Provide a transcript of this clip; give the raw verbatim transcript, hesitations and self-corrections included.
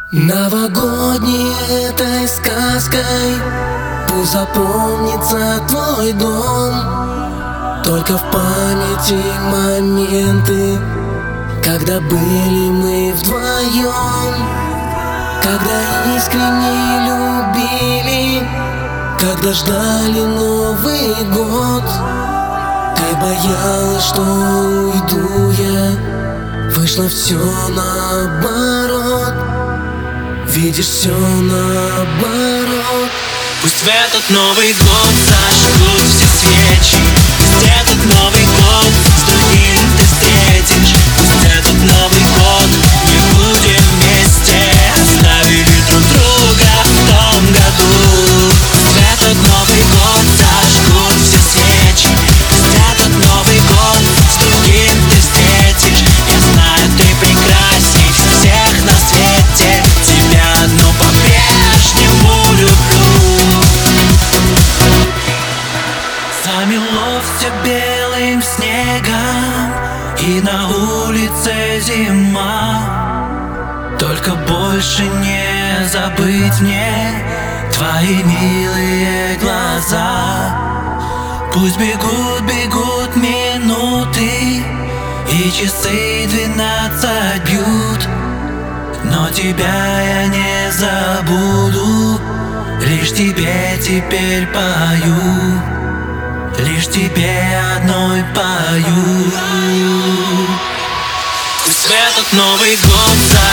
Новогодней этой сказкой пусть запомнится твой дом. Только в памяти моменты, когда были мы вдвоем, когда искренне любили, когда ждали Новый год. Ты боялась, что уйду я, вышло все наоборот. Видишь, все наоборот. Пусть в этот Новый год зажгут все свечи, пусть этот Новый год с другим ты встретишь. Пусть этот Новый год мы будем вместе, оставили друг друга в том году. Пусть в этот Новый год зажгут все свечи, пусть этот Новый год с другим ты встретишь. Я знаю, ты прекрасней всех на свете, тебя одну по-прежнему люблю. Замело все белым снегом, и на улице зима. Только больше не забыть мне твои милые глаза. Пусть бегут, бегут минуты, и часы двенадцать бьют, но тебя я не забуду. Лишь тебе теперь пою, лишь тебе одной пою. Пусть в этот Новый год